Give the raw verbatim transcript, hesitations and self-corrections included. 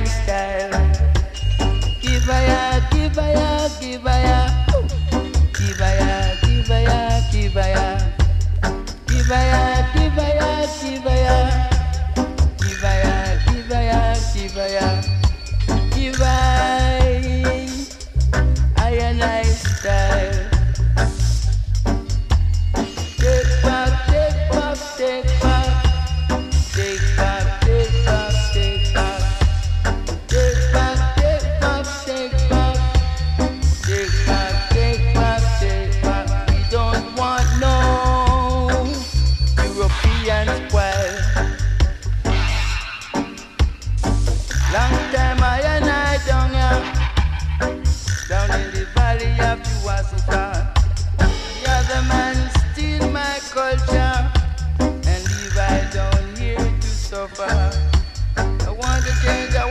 nice style. Give a ya, give a ya, give a ya. Give a ya, give a ya, give a ya. Give a ya, give a ya, give a ya. Give a ya, give a ya, give a ya. Give I, I a nice style. Take back, take back, take back. Take back, take back, take back. Take back, take back, take back. Take back, take back, take back. We don't want no European spoil. Long time I and I down here, down in the valley of the Wasuka. The other man steal my culture and leave I down here to suffer. I want to change